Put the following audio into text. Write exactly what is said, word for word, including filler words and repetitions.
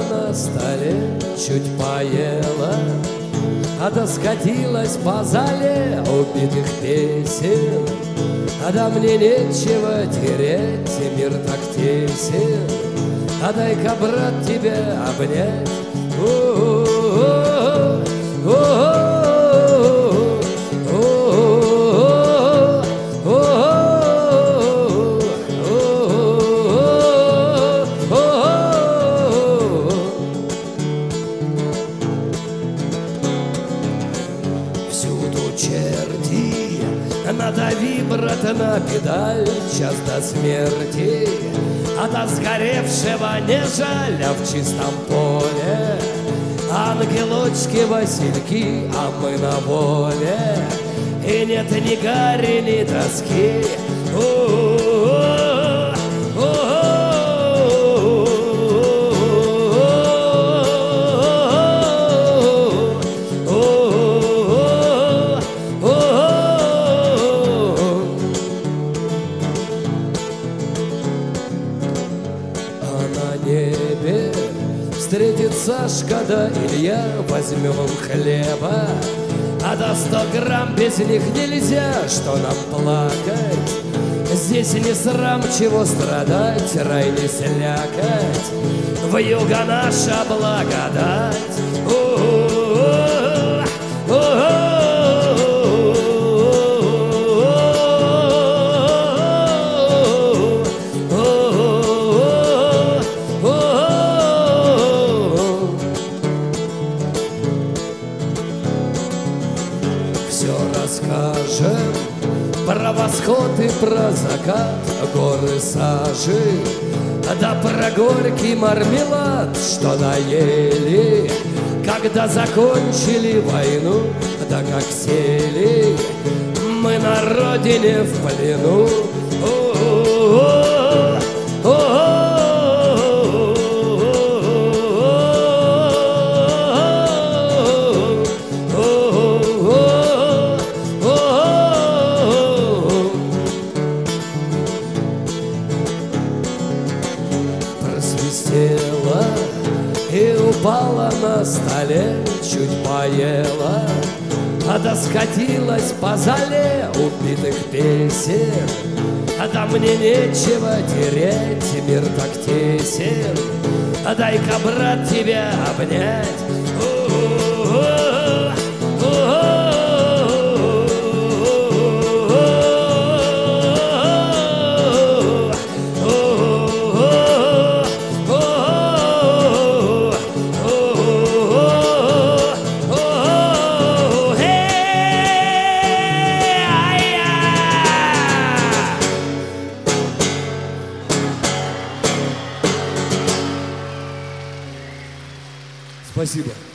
на столе, чуть поела, а да скатилась по зале убитых песен. А да мне нечего терять, и мир так тесен. А дай-ка, брат, тебя обнять. О-о-о-о, о-о-о. Черти, надави, брат, на педаль, час до смерти, а до сгоревшего не жаль, а в чистом поле ангелочки, васильки, а мы на воле, и нет ни гари, ни тоски. О-о-о, о-о-о. Встретит Сашка да Илья, возьмем хлеба, а до сто грамм без них нельзя, что нам плакать. Здесь не срам, чего страдать, рай не слякать, вьюга наша благодать. О-о-о, о-о-о. Все расскажем про восход и про закат, горы сажи, да про горький мармелад, что наели, когда закончили войну, да как сели мы на родине в плену. О-о-о, о-о-о. Просвистела и упала на столе, чуть поела, а да скатилась по зале убитых песен. А да мне нечего терять, мир так тесен, а дай-ка, брат, тебя обнять. О-о-о, о-о-о. Спасибо.